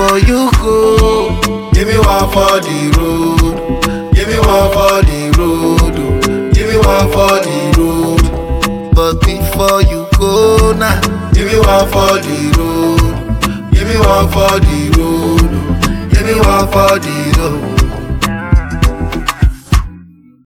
before you go, give me one for the road. Give me one for the road. Oh. Give me one for the road. But before you go now, give me one for the road. Give me one for the road. Give me one for the road.